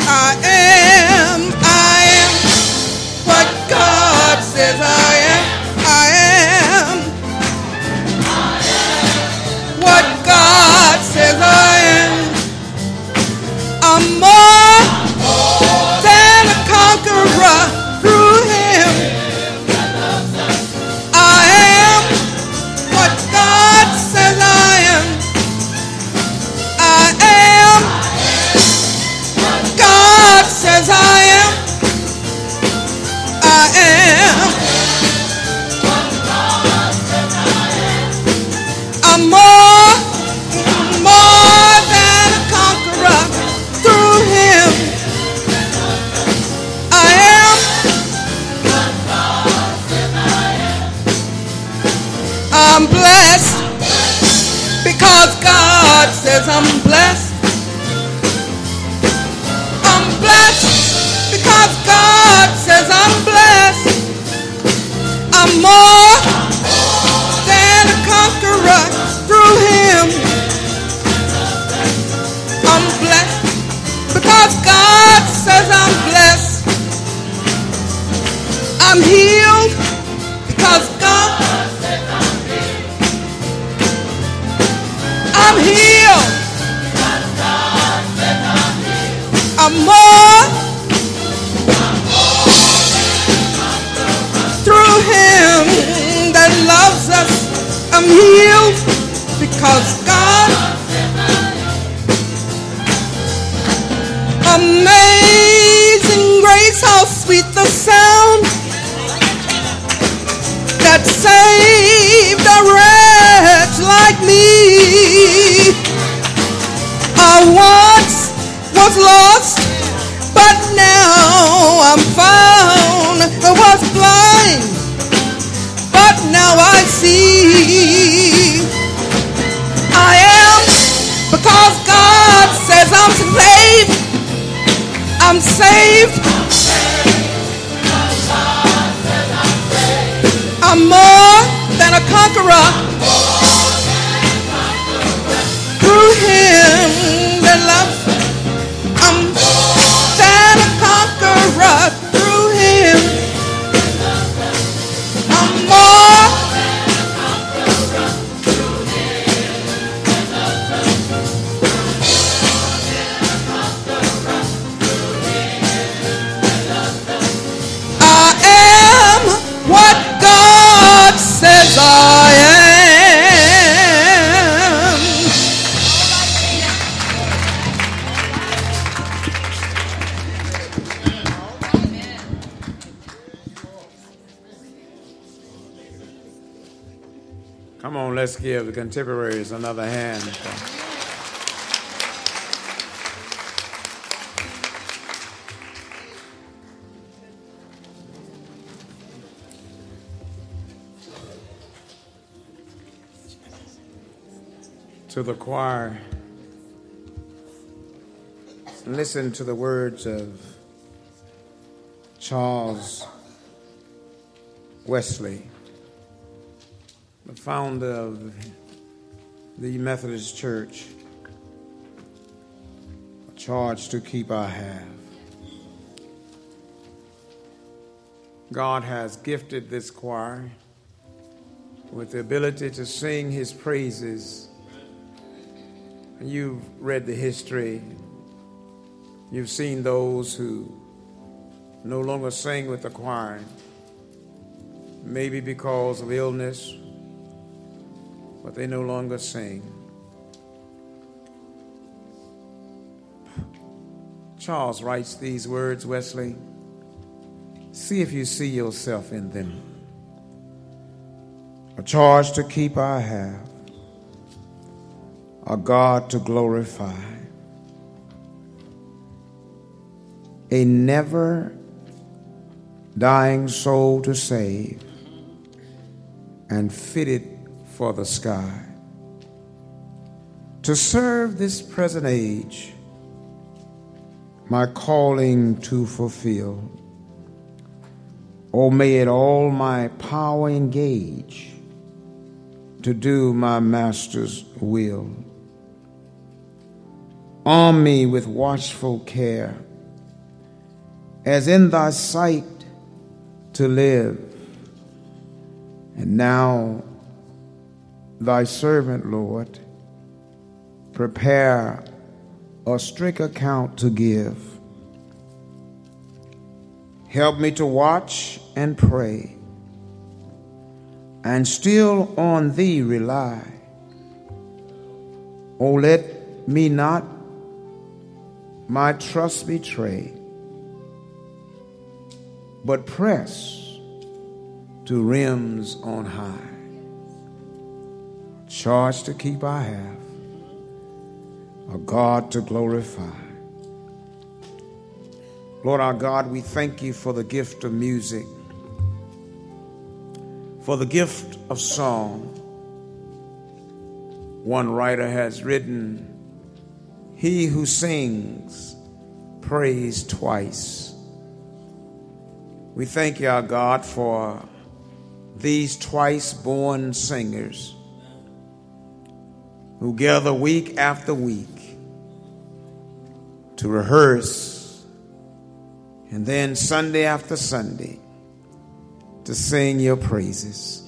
I am what God says I am. I am what God says I am. I'm more than a conqueror through Him. I am what God says I am. I am what God says I am. I am what God says I am. I'm more than a conqueror through Him. I am what God says I am. I'm blessed because God says I'm blessed. I'm blessed because God says I'm blessed. I'm more than a conqueror through Him. I'm blessed because God says I'm blessed. I'm healed because God says I'm healed. I'm healed because God says I'm healed. I'm more through Him that loves us. I'm healed because God. Amazing grace, how sweet the sound that saved a wretch like me. I once was lost, but now I'm found. I was blind, but now I see. I am because God says I'm saved. I'm saved. I'm more than a conqueror through Him that loves me. I'm more than a conqueror through Him. I'm more than a conqueror through Him. I am what God says I am. Come on, let's give the contemporaries another hand. To the choir, listen to the words of Charles Wesley, the founder of the Methodist Church. A charge to keep I have. God has gifted this choir with the ability to sing His praises. You've read the history. You've seen those who no longer sing with the choir, maybe because of illness, but they no longer sing. Charles writes these words, Wesley. See if you see yourself in them. A charge to keep I have, a God to glorify, a never dying soul to save, and fitted for the sky, to serve this present age, my calling to fulfill. Oh, may it all my power engage to do my Master's will. Arm me with watchful care as in thy sight to live. And now, thy servant, Lord, prepare a strict account to give. Help me to watch and pray, and still on thee rely. Oh, let me not my trust betray, but press to rims on high. Charge to keep I have, a God to glorify. Lord our God, we thank you for the gift of music, for the gift of song. One writer has written, he who sings prays twice. We thank you, our God, for these twice born singers who gather week after week to rehearse, and then Sunday after Sunday to sing your praises.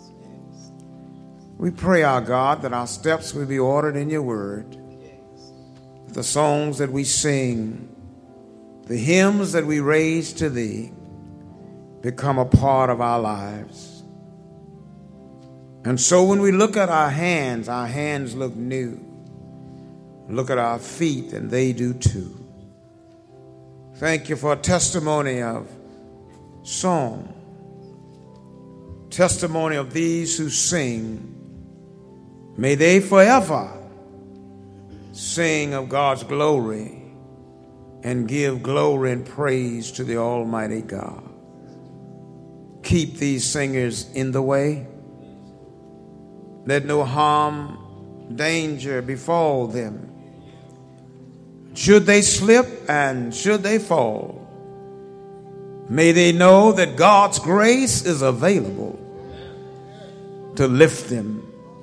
We pray, our God, that our steps will be ordered in your word. The songs that we sing, the hymns that we raise to thee, become a part of our lives. And so when we look at our hands look new. Look at our feet, and they do too. Thank you for a testimony of song, testimony of these who sing. May they forever sing of God's glory and give glory and praise to the Almighty God. Keep these singers in the way. Let no harm, danger befall them. Should they slip and should they fall, may they know that God's grace is available to lift them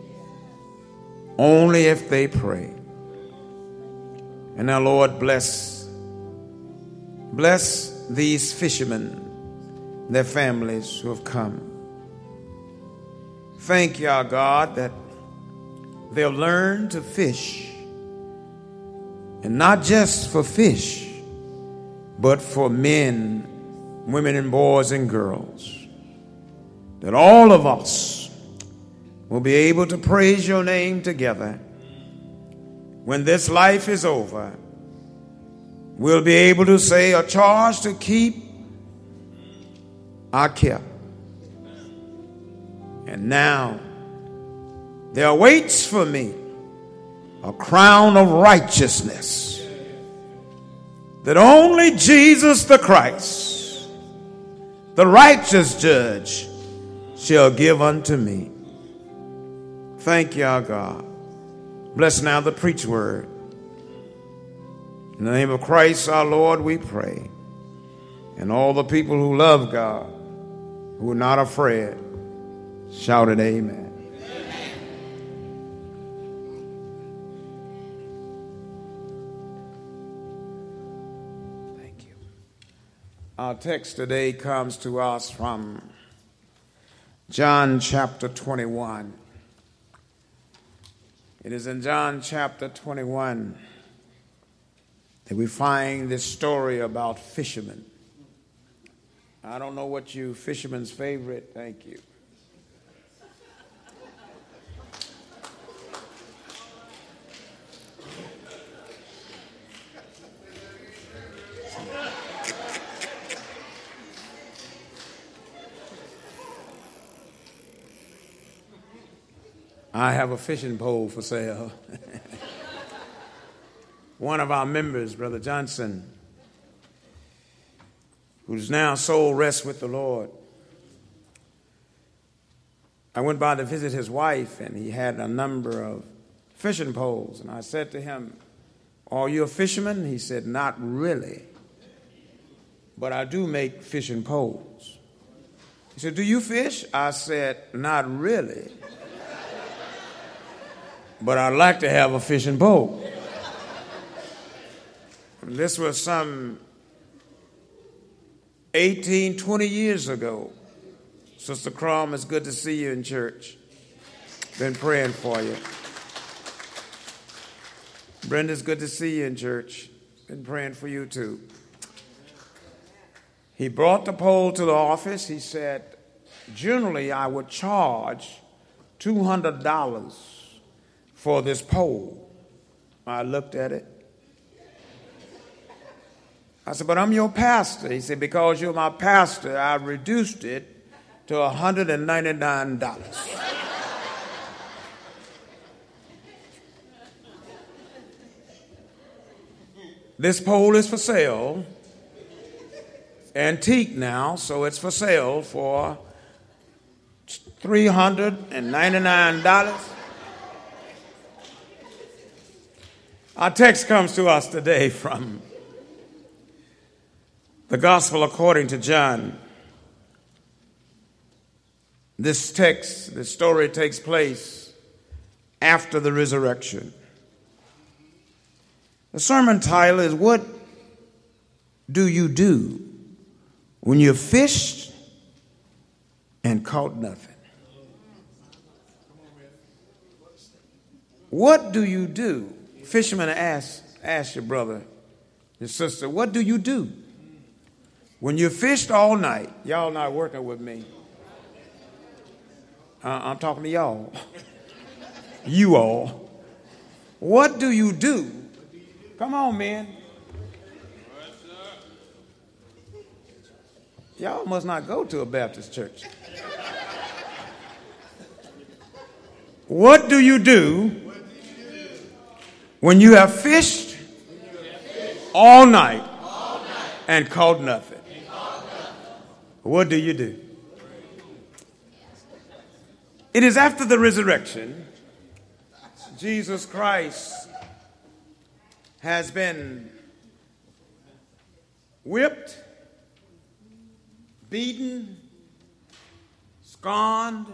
only if they pray. And now, Lord, bless these fishermen, their families who have come. Thank you, our God, that they'll learn to fish, and not just for fish, but for men, women, and boys and girls. That all of us will be able to praise your name together. When this life is over, we'll be able to say, a charge to keep, I kept. And now there awaits for me a crown of righteousness that only Jesus the Christ, the righteous judge, shall give unto me. Thank you, our God. Bless now the preached word. In the name of Christ our Lord we pray. And all the people who love God, who are not afraid, shouted amen. Thank you. Our text today comes to us from John chapter 21. It is in John chapter 21 that we find this story about fishermen. I don't know what you fishermen's favorite, thank you. I have a fishing pole for sale. One of our members, Brother Johnson, who's now soul rests with the Lord. I went by to visit his wife, and he had a number of fishing poles. And I said to him, "Are you a fisherman?" He said, "Not really, but I do make fishing poles." He said, "Do you fish?" I said, "Not really, but I'd like to have a fishing pole." This was some 18, 20 years ago. Sister Crum, it's good to see you in church. Been praying for you. Brenda, it's good to see you in church. Been praying for you too. He brought the pole to the office. He said, generally I would charge $200 for this pole. I looked at it. I said, but I'm your pastor. He said, because you're my pastor, I reduced it to $199. This pole is for sale. Antique now, so it's for sale for $399. Our text comes to us today from the Gospel according to John. This text, this story takes place after the resurrection. The sermon title is, What Do You Do When You Fished and Caught Nothing? What do you do? Fisherman, ask your brother, your sister, what do you do when you fished all night? Y'all not working with me. I'm talking to y'all. You all. What do you do? Come on, man. Y'all must not go to a Baptist church. What do you do when you have fished all night and caught nothing? What do you do? It is after the resurrection. Jesus Christ has been whipped, beaten, scorned,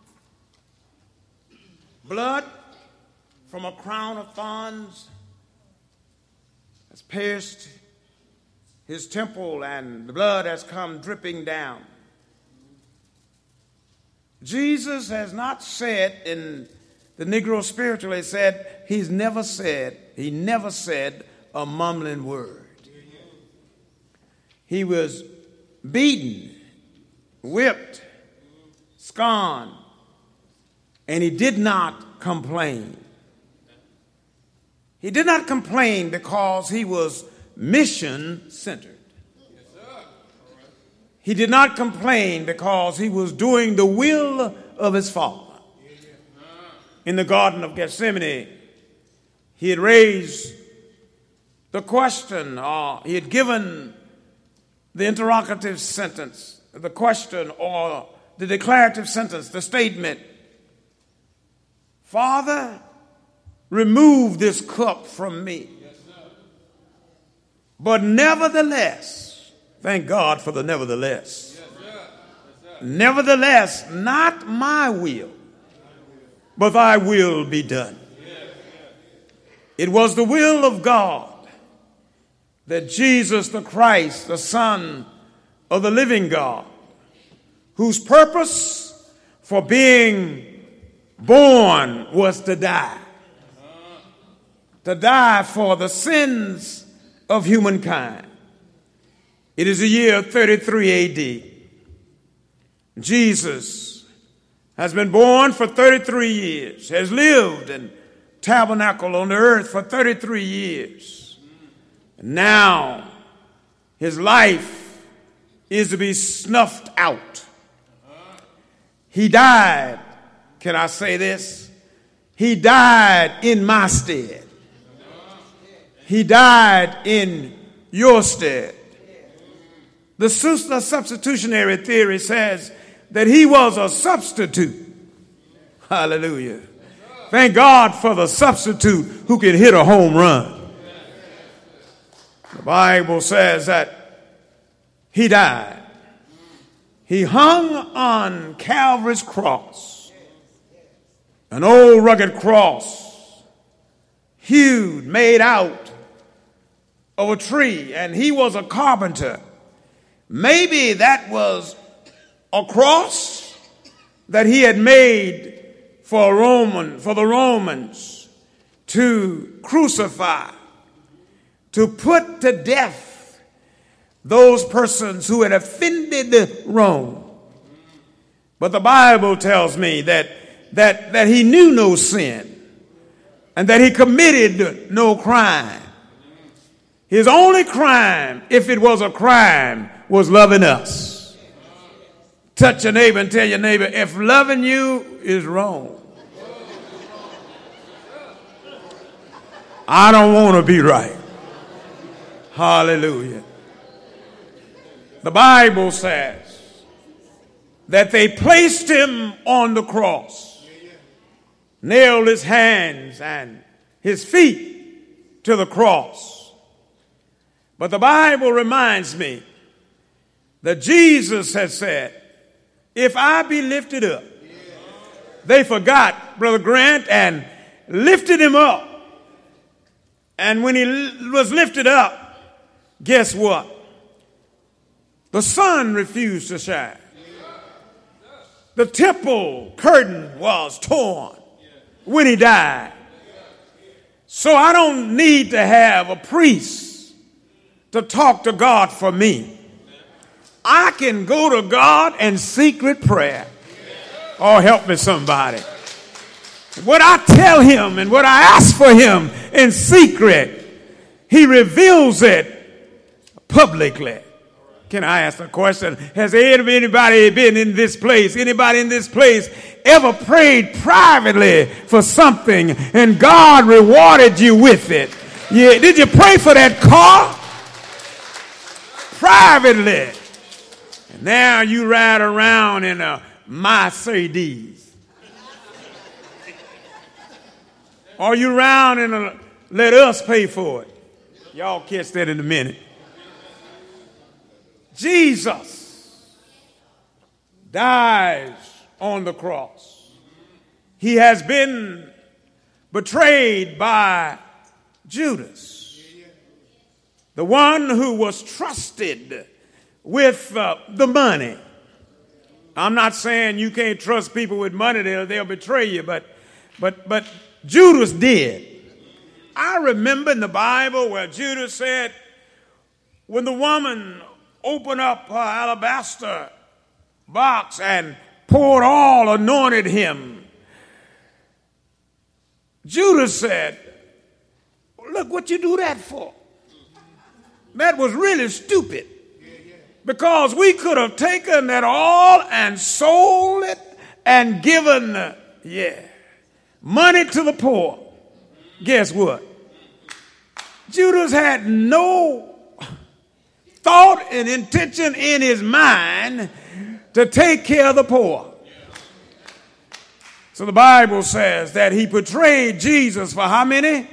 blood from a crown of thorns has pierced his temple, and the blood has come dripping down. Jesus has not said, in the Negro spiritually said, he never said a mumbling word. He was beaten, whipped, scorned, and he did not complain. He did not complain because he was mission-centered. He did not complain because he was doing the will of his Father. In the Garden of Gethsemane, he had raised the question, or he had given the interrogative sentence, the question or the declarative sentence, the statement, Father, remove this cup from me. But nevertheless, thank God for the nevertheless. Nevertheless, not my will, but thy will be done. It was the will of God that Jesus the Christ, the Son of the living God, whose purpose for being born was to die for the sins of humankind. It is the year 33 A.D. Jesus has been born for 33 years, has lived and tabernacled on the earth for 33 years. Now, his life is to be snuffed out. He died, can I say this? He died in my stead. He died in your stead. The substitutionary theory says that he was a substitute. Hallelujah. Thank God for the substitute who can hit a home run. The Bible says that he died. He hung on Calvary's cross, an old rugged cross, hewed, made out of a tree, and he was a carpenter. Maybe that was a cross that he had made for the Romans to crucify, to put to death those persons who had offended Rome. But the Bible tells me that he knew no sin and that he committed no crime. His only crime, if it was a crime, was loving us. Touch your neighbor and tell your neighbor, if loving you is wrong, I don't want to be right. Hallelujah. The Bible says that they placed him on the cross, nailed his hands and his feet to the cross. But the Bible reminds me that Jesus has said, if I be lifted up. They forgot, Brother Grant, and lifted him up. And when he was lifted up, guess what? The sun refused to shine. The temple curtain was torn when he died. So I don't need to have a priest to talk to God for me. I can go to God in secret prayer. Oh, help me somebody. What I tell him and what I ask for him in secret, he reveals it publicly. Can I ask a question? Has anybody been in this place? Anybody in this place ever prayed privately for something and God rewarded you with it? Yeah. Did you pray for that car? Privately. And now you ride around in a Mercedes. Or you round in a let us pay for it. Y'all catch that in a minute. Jesus dies on the cross. He has been betrayed by Judas, the one who was trusted with the money. I'm not saying you can't trust people with money, they'll betray you, but Judas did. I remember in the Bible where Judas said, when the woman opened up her alabaster box and poured oil, anointed him, Judas said, look what you do that for. That was really stupid. Because we could have taken that all and sold it and given, money to the poor. Guess what? Judas had no thought and intention in his mind to take care of the poor. So the Bible says that he betrayed Jesus for how many?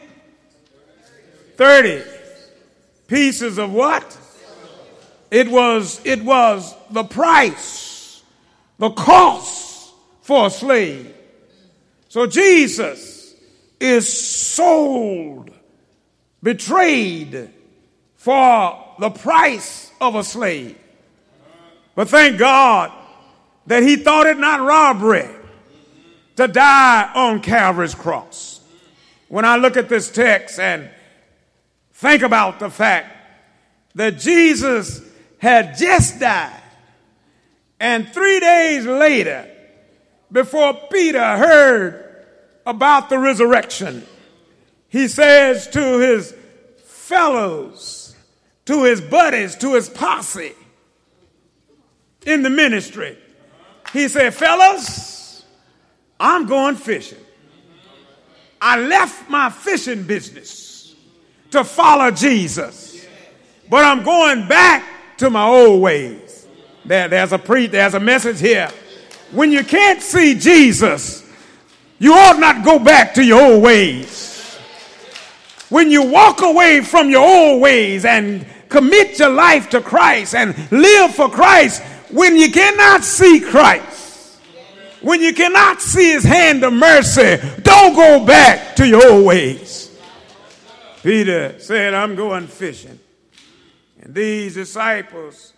30 pieces of what? It was the price, the cost for a slave. So Jesus is sold, betrayed for the price of a slave. But thank God that he thought it not robbery to die on Calvary's cross. When I look at this text and think about the fact that Jesus had just died, and 3 days later, before Peter heard about the resurrection, he says to his fellows, to his buddies, to his posse in the ministry, he said, fellas, I'm going fishing. I left my fishing business to follow Jesus, but I'm going back to my old ways. There's a message here. When you can't see Jesus, you ought not go back to your old ways. When you walk away from your old ways and commit your life to Christ and live for Christ, when you cannot see Christ, when you cannot see his hand of mercy, don't go back to your old ways. Peter said, I'm going fishing. And these disciples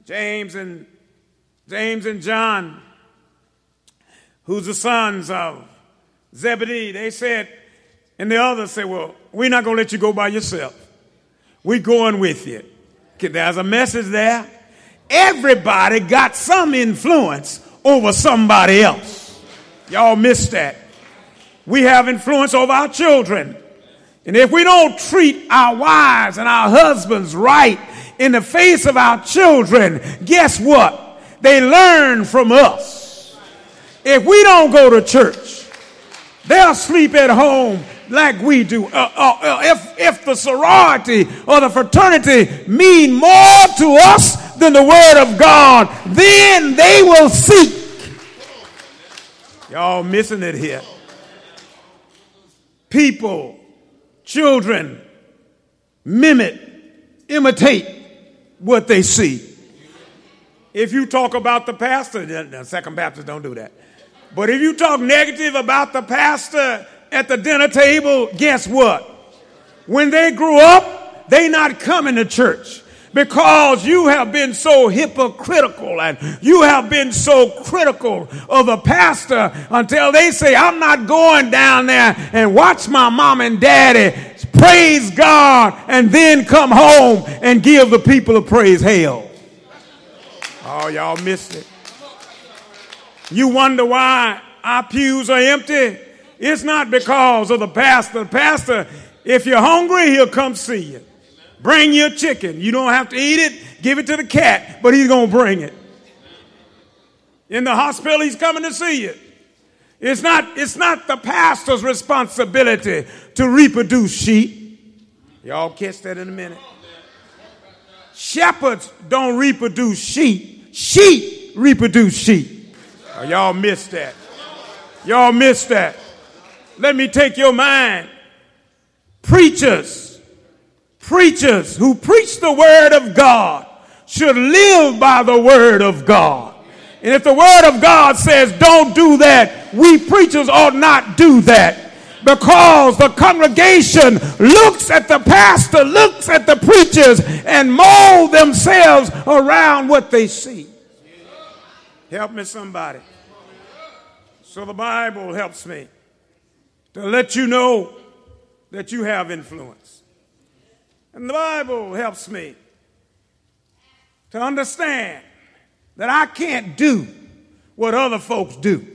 James and John, who's the sons of Zebedee, they said, and the others said, well, we're not going to let you go by yourself. We're going with you. Okay, there's a message there. Everybody got some influence over somebody else. Y'all missed that. We have influence over our children. And if we don't treat our wives and our husbands right in the face of our children, guess what? They learn from us. If we don't go to church, they'll sleep at home like we do. If the sorority or the fraternity mean more to us than the word of God, then they will seek. Y'all missing it here. People, children, imitate what they see. If you talk about the pastor, the Second Baptists don't do that. But if you talk negative about the pastor at the dinner table, guess what? When they grew up, they not coming to church because you have been so hypocritical and you have been so critical of the pastor until they say, I'm not going down there and watch my mom and daddy praise God and then come home and give the people of praise hell. Oh, y'all missed it. You wonder why our pews are empty? It's not because of the pastor. The pastor, if you're hungry, he'll come see you. Bring your chicken. You don't have to eat it. Give it to the cat, but he's going to bring it. In the hospital, he's coming to see you. It's not the pastor's responsibility to reproduce sheep. Y'all catch that in a minute. Shepherds don't reproduce sheep. Sheep reproduce sheep. Oh, y'all missed that. Y'all missed that. Let me take your mind. Preachers who preach the word of God should live by the word of God. And if the word of God says don't do that, we preachers ought not do that. Because the congregation looks at the pastor, looks at the preachers, and mold themselves around what they see. Help me, somebody. So the Bible helps me to let you know that you have influence. And the Bible helps me to understand that I can't do what other folks do.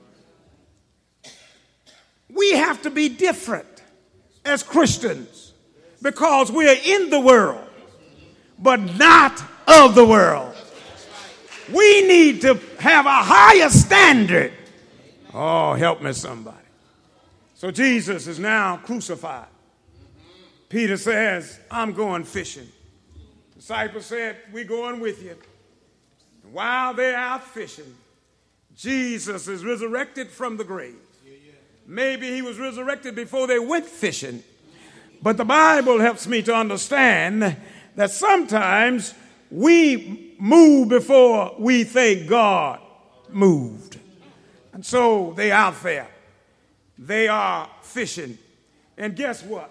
We have to be different as Christians because we are in the world, but not of the world. We need to have a higher standard. Oh, help me, somebody. So Jesus is now crucified. Peter says, I'm going fishing. The disciples said, we're going with you. And while they're out fishing, Jesus is resurrected from the grave. Maybe he was resurrected before they went fishing. But the Bible helps me to understand that sometimes we move before we think God moved. And so they out there. They are fishing. And guess what?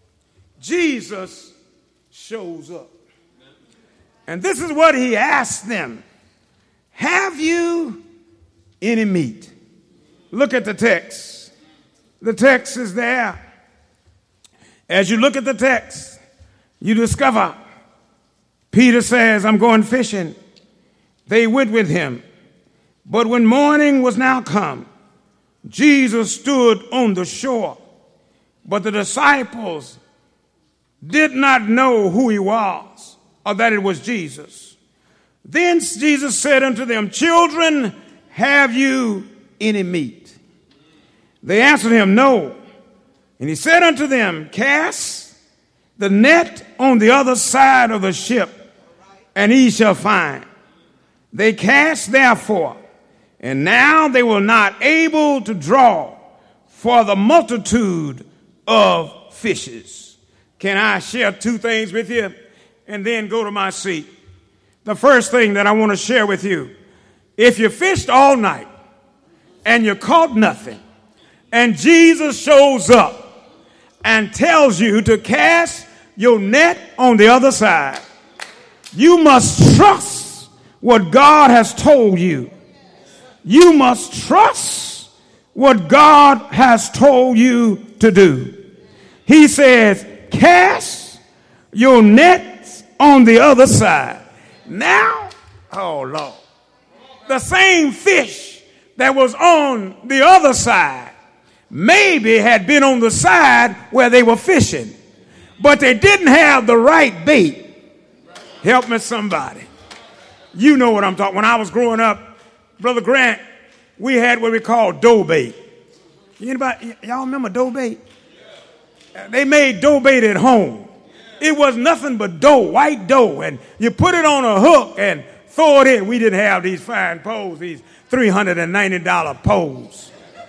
Jesus shows up. And this is what he asked them. Have you any meat? Look at the text. The text is there. As you look at the text, you discover Peter says, I'm going fishing. They went with him. But when morning was now come, Jesus stood on the shore. But the disciples did not know who he was or that it was Jesus. Then Jesus said unto them, children, have you any meat? They answered him, no. And he said unto them, cast the net on the other side of the ship, and ye shall find. They cast therefore, and now they were not able to draw for the multitude of fishes. Can I share two things with you and then go to my seat? The first thing that I want to share with you, if you fished all night and you caught nothing, and Jesus shows up and tells you to cast your net on the other side, you must trust what God has told you. You must trust what God has told you to do. He says, cast your nets on the other side. Now, oh Lord, the same fish that was on the other side maybe had been on the side where they were fishing, but they didn't have the right bait. Help me somebody. You know what I'm talking. When I was growing up, Brother Grant, we had what we call dough bait. Anybody, y'all remember dough bait? They made dough bait at home. It was nothing but dough, white dough, and you put it on a hook and throw it in. We didn't have these fine poles, these $390 poles.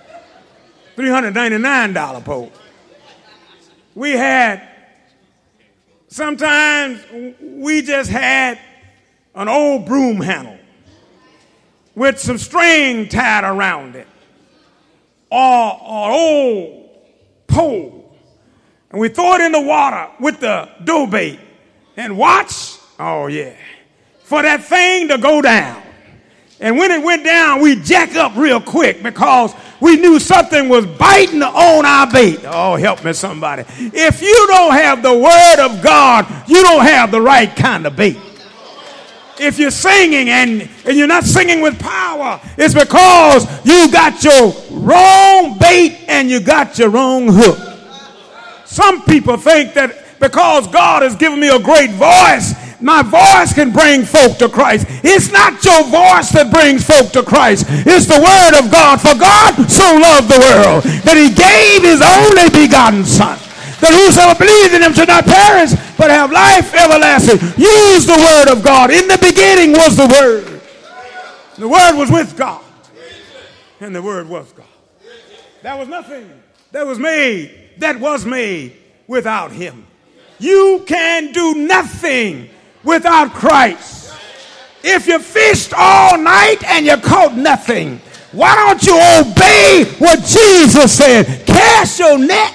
$399 pole. We had, sometimes we just had an old broom handle with some string tied around it, or an old pole. And we throw it in the water with the dough bait and watch, oh yeah, for that thing to go down. And when it went down, we jack up real quick because we knew something was biting on our bait. Oh, help me somebody. If you don't have the word of God, you don't have the right kind of bait. If you're singing and you're not singing with power, it's because you got your wrong bait and you got your wrong hook. Some people think that because God has given me a great voice, my voice can bring folk to Christ. It's not your voice that brings folk to Christ. It's the word of God. For God so loved the world that he gave his only begotten Son, that whosoever believes in him should not perish, but have life everlasting. Use the word of God. In the beginning was the word. The word was with God. And the word was God. There was nothing that was made without him. You can do nothing without Christ. If you fished all night and you caught nothing, why don't you obey what Jesus said? Cast your net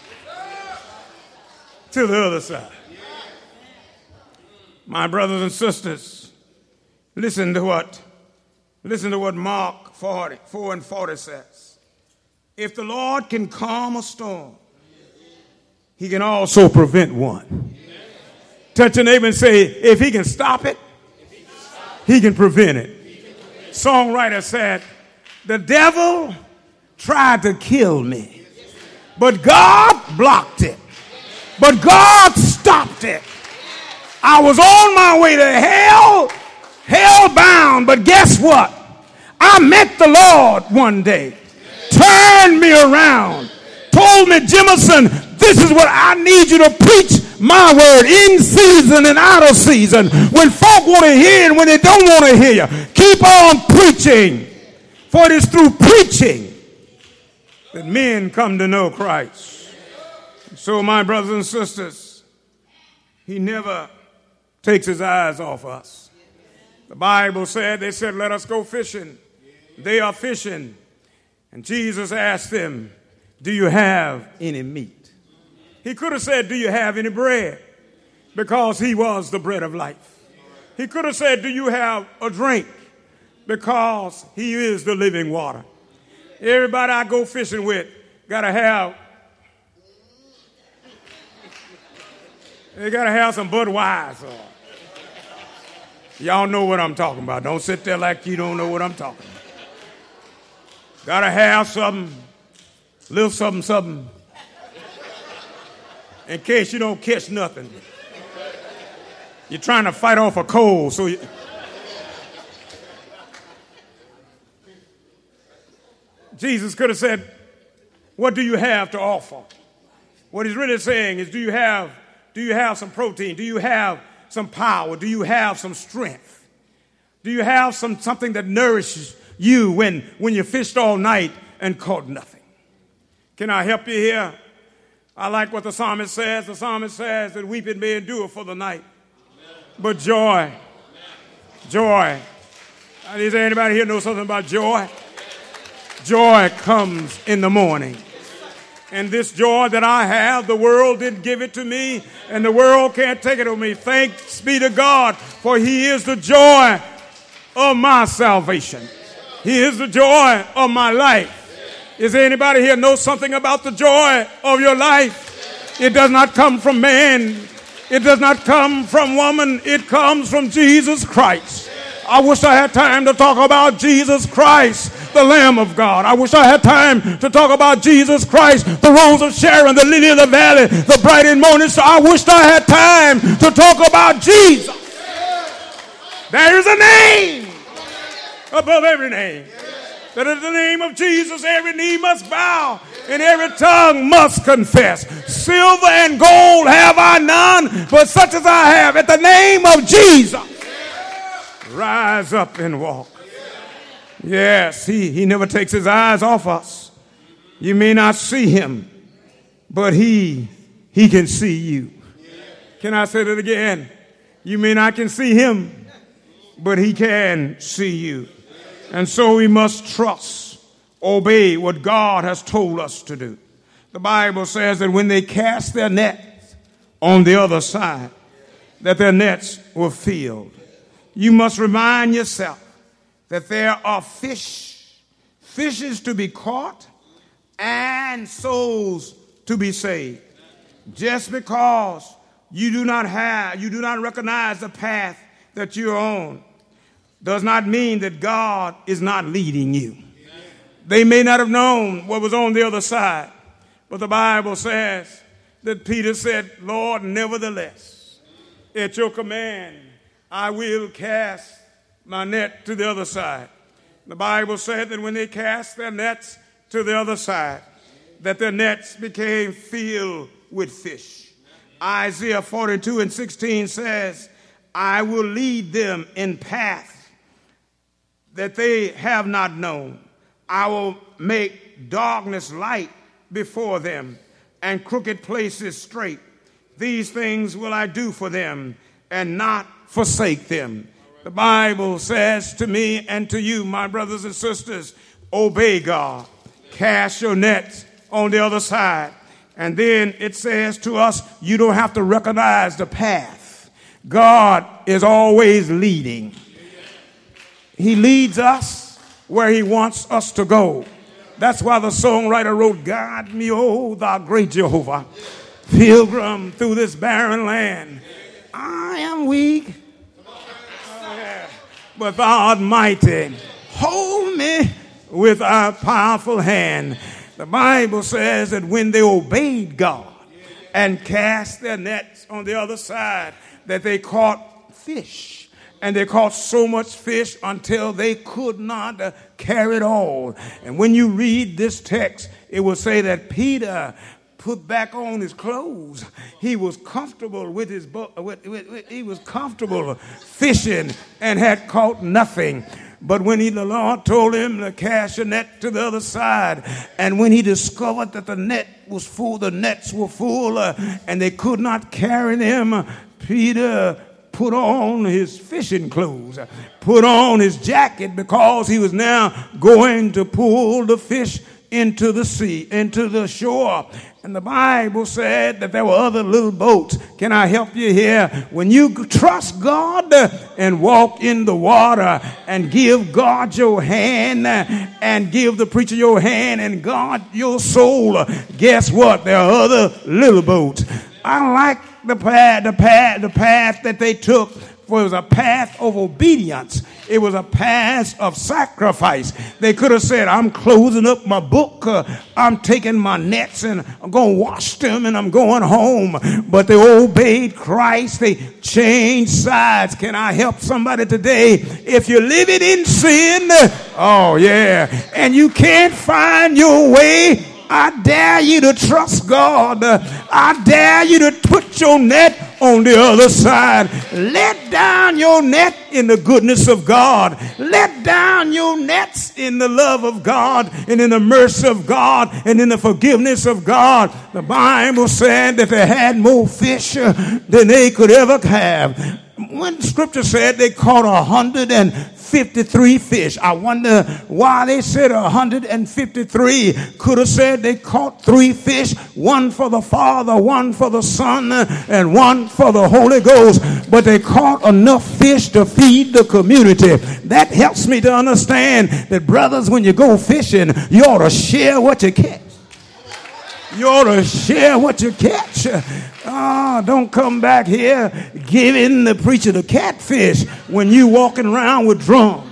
to the other side. My brothers and sisters, listen to what Mark 4:40 says. If the Lord can calm a storm, he can also prevent one. Touch your neighbor and say, if he can stop it, he can prevent it. Songwriter said, the devil tried to kill me, but God blocked it. But God stopped it. I was on my way to hell bound, but guess what? I met the Lord one day, turned me around, told me, Jimison, this is what I need you to preach my word in season and out of season. When folk want to hear and when they don't want to hear you, keep on preaching. For it is through preaching that men come to know Christ. So my brothers and sisters, he never takes his eyes off us. The Bible said, they said, let us go fishing. They are fishing. And Jesus asked them, do you have any meat? He could have said, do you have any bread? Because he was the bread of life. He could have said, do you have a drink? Because he is the living water. Everybody I go fishing with gotta have some Budweiser. Y'all know what I'm talking about. Don't sit there like you don't know what I'm talking about. Gotta have something, little something, in case you don't catch nothing. You're trying to fight off a cold, so Jesus could have said, what do you have to offer? What he's really saying is, do you have some protein? Do you have some power? Do you have some strength? Do you have something that nourishes you when you fished all night and caught nothing? Can I help you here? I like what the psalmist says. The psalmist says that weeping may endure for the night, but joy. Is there anybody here know something about joy? Joy comes in the morning. And this joy that I have, the world didn't give it to me, and the world can't take it from me. Thanks be to God, for he is the joy of my salvation. He is the joy of my life. Is there anybody here know something about the joy of your life? It does not come from man. It does not come from woman. It comes from Jesus Christ. I wish I had time to talk about Jesus Christ, the Lamb of God. I wish I had time to talk about Jesus Christ, the Rose of Sharon, the Lily of the Valley, the bright and morning star. I wish I had time to talk about Jesus. There is a name above every name. That in the name of Jesus, every knee must bow and every tongue must confess. Silver and gold have I none, but such as I have. At the name of Jesus, rise up and walk. Yes, he never takes his eyes off us. You may not see him, but he can see you. Can I say that again? You may not can see him, but he can see you. And so we must trust, obey what God has told us to do. The Bible says that when they cast their nets on the other side, that their nets were filled. You must remind yourself that there are fishes to be caught and souls to be saved. Just because you do not recognize the path that you're on does not mean that God is not leading you. They may not have known what was on the other side, but the Bible says that Peter said, Lord, nevertheless, at your command, I will cast my net to the other side. The Bible said that when they cast their nets to the other side, that their nets became filled with fish. Isaiah 42:16 says, I will lead them in paths that they have not known. I will make darkness light before them and crooked places straight. These things will I do for them and not forsake them. The Bible says to me and to you, my brothers and sisters, obey God. Cast your nets on the other side. And then it says to us, you don't have to recognize the path. God is always leading. He leads us where he wants us to go. That's why the songwriter wrote, guide me, O thou great Jehovah, pilgrim through this barren land. I am weak, but thou art mighty. Hold me with thy powerful hand. The Bible says that when they obeyed God and cast their nets on the other side, that they caught fish. And they caught so much fish until they could not carry it all. And when you read this text, it will say that Peter put back on his clothes. He was comfortable with his he was comfortable fishing and had caught nothing. But when the Lord told him to cast your net to the other side, and when he discovered that the net was full, the nets were full, and they could not carry them, Peter put on his fishing clothes, put on his jacket, because he was now going to pull the fish into the sea, into the shore. And the Bible said that there were other little boats. Can I help you here? When you trust God and walk in the water and give God your hand and give the preacher your hand and God your soul, guess what? There are other little boats. I like the path that they took, for it was a path of obedience. It was a path of sacrifice. They could have said, I'm closing up my book. I'm taking my nets and I'm going to wash them and I'm going home. But they obeyed Christ. They changed sides. Can I help somebody today? If you're living in sin, oh yeah, and you can't find your way, I dare you to trust God. I dare you to put your net on the other side. Let down your net in the goodness of God. Let down your nets in the love of God and in the mercy of God and in the forgiveness of God. The Bible said that they had more fish than they could ever have. when scripture said they caught 153 fish, I wonder why they said 153. Could have said they caught 3 fish, one for the Father, one for the Son, and one for the Holy Ghost. But they caught enough fish to feed the community. That helps me to understand that, brothers, when you go fishing, you ought to share what you catch. You ought to share what you catch. Don't come back here giving the preacher the catfish when you walking around with drums.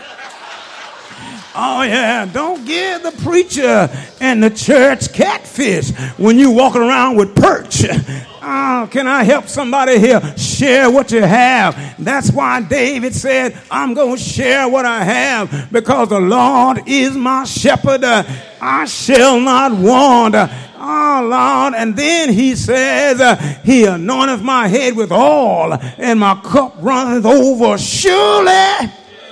Oh, yeah. Don't give the preacher and the church catfish when you walking around with perch. Can I help somebody here? Share what you have. That's why David said, I'm going to share what I have, because the Lord is my shepherd. I shall not want. Oh, Lord. And then he says, he anointeth my head with oil, and my cup runneth over. Surely,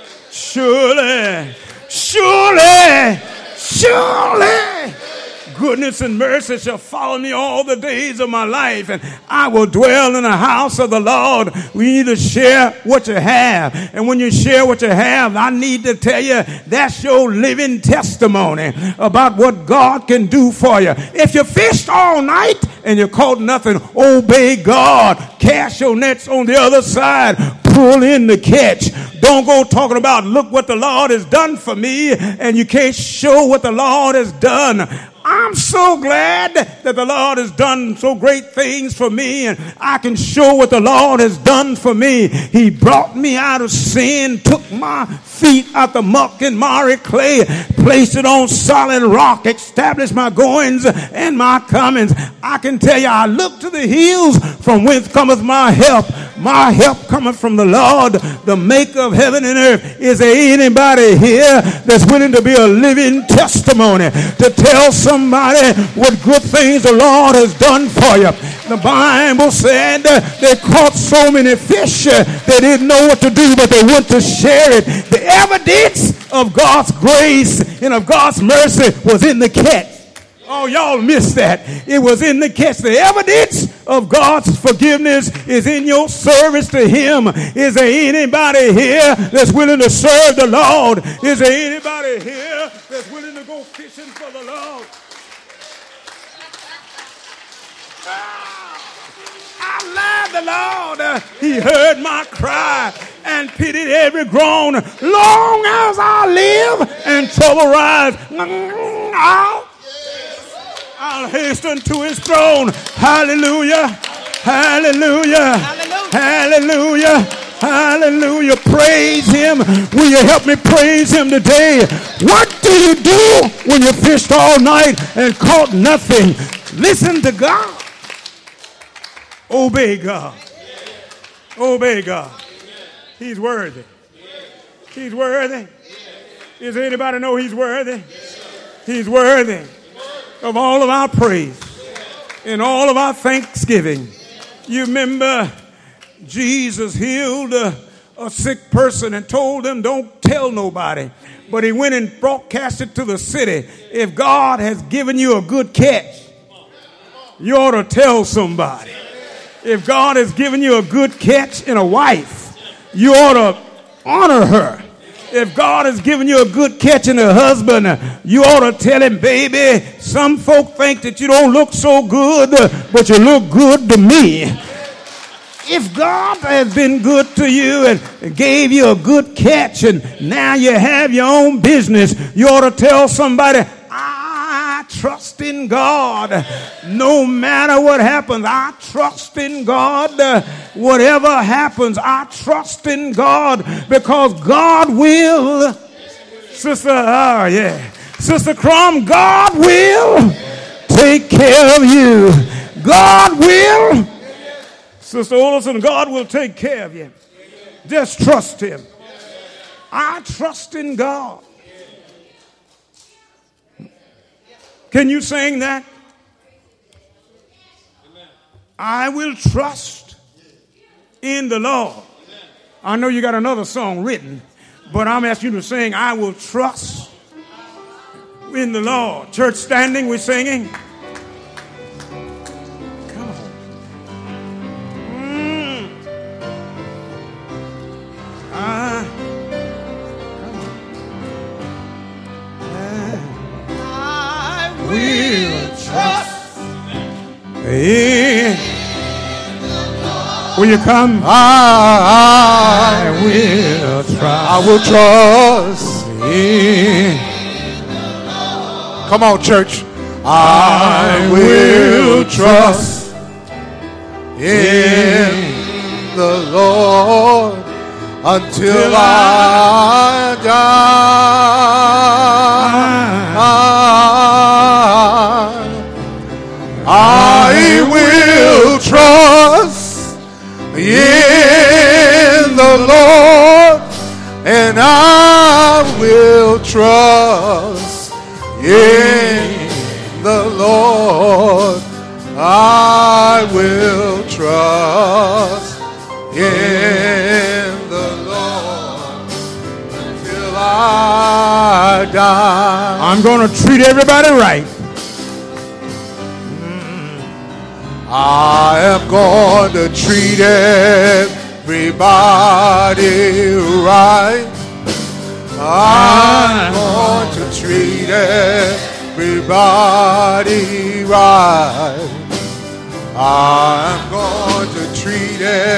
surely, surely, surely, goodness and mercy shall follow me all the days of my life, and I will dwell in the house of the Lord. We need to share what you have. And when you share what you have, I need to tell you, that's your living testimony about what God can do for you. If you fished all night and you caught nothing, obey God. Cast your nets on the other side. Pull in the catch. Don't go talking about, look what the Lord has done for me, and you can't show what the Lord has done. I'm so glad that the Lord has done so great things for me, and I can show what the Lord has done for me. He brought me out of sin, took my feet out the muck and miry clay, placed it on solid rock, established my goings and my comings. I can tell you, I look to the hills from whence cometh my help. My help cometh from the Lord, the maker of heaven and earth. Is there anybody here that's willing to be a living testimony, to tell somebody what good things the Lord has done for you? The Bible said they caught so many fish, they didn't know what to do, but they went to share it. The evidence of God's grace and of God's mercy was in the catch. Oh, y'all missed that. It was in the catch. The evidence of God's forgiveness is in your service to Him. Is there anybody here that's willing to serve the Lord? Is there anybody here that's willing to go fishing for the Lord? I love the Lord. He heard my cry and pitied every groan. Long as I live and trouble rise, I'll hasten to his throne. Hallelujah. Hallelujah. Hallelujah. Hallelujah. Praise him. Will you help me praise him today? What do you do when you fished all night and caught nothing? Listen to God. Obey God. Obey God. He's worthy. He's worthy. Does anybody know he's worthy? He's worthy of all of our praise and all of our thanksgiving. You remember Jesus healed a sick person and told them, don't tell nobody. But he went and broadcasted to the city. If God has given you a good catch, you ought to tell somebody. If God has given you a good catch in a wife, you ought to honor her. If God has given you a good catch in a husband, you ought to tell him, baby, some folk think that you don't look so good, but you look good to me. If God has been good to you and gave you a good catch and now you have your own business, you ought to tell somebody, I trust in God. No matter what happens, I trust in God. Whatever happens, I trust in God, because God will. Sister Crum, God will take care of you. God will. Sister Olson, God will take care of you. Just trust him. I trust in God. Can you sing that? I will trust in the Lord. I know you got another song written, but I'm asking you to sing, I will trust in the Lord. Church standing, we're singing. Come on. Will you come? I will trust. I will trust in. Come on, church. I will trust in the Lord until I die. I will trust in the Lord, and I will trust in the Lord. I will trust in the Lord until I die. I'm going to treat everybody right. I am going to treat everybody right. I'm going to treat everybody right. I'm going to treat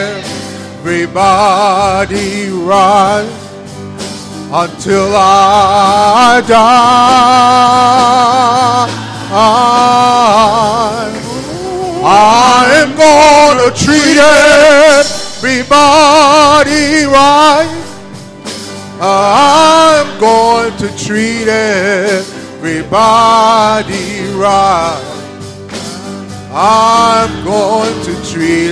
everybody right until I die. I am going to treat everybody right. I'm going to treat everybody right. I'm going to treat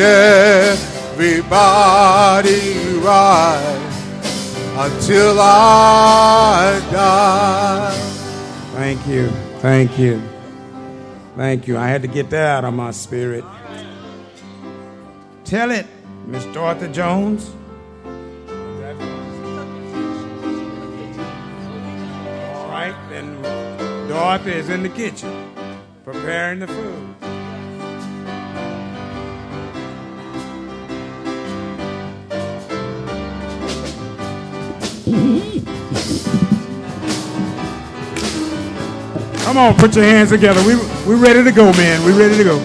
everybody right until I die. Thank you. Thank you. Thank you. I had to get that out of my spirit. Tell it, Miss Dorothy Jones. All right, then Dorothy is in the kitchen preparing the food. Come on, put your hands together. We ready to go, man. We ready to go.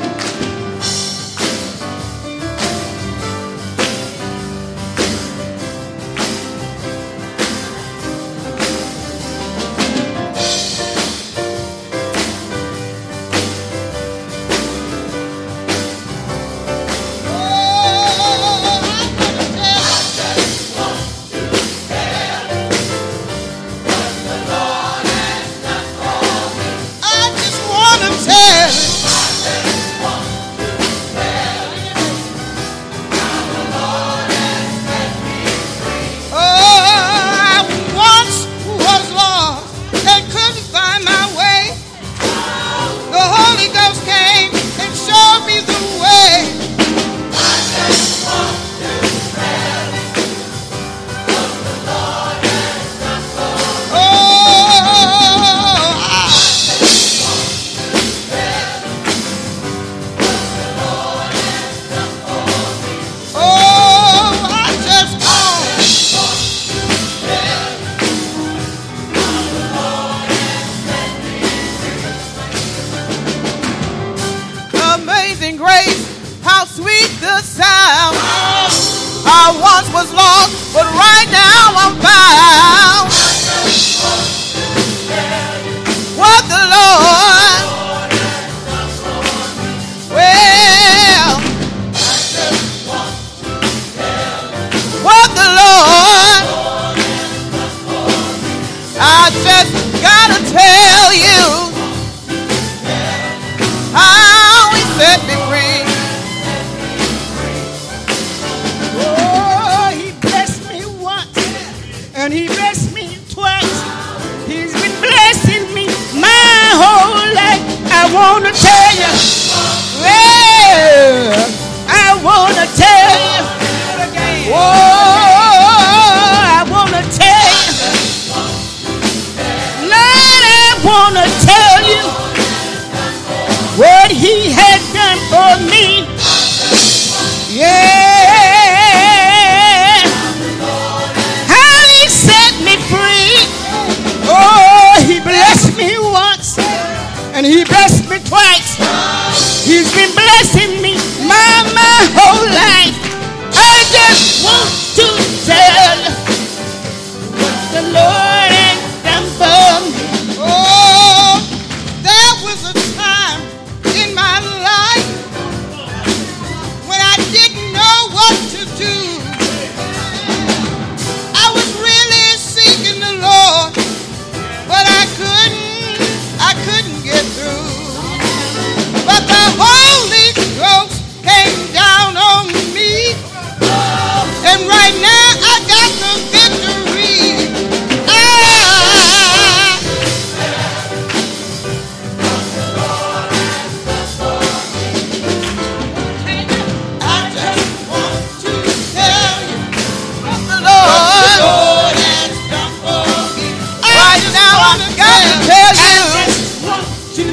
He blessed me once.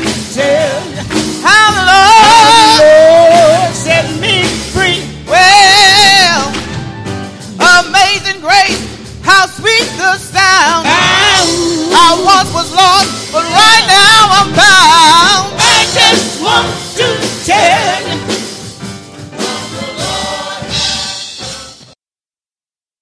tell you how the Lord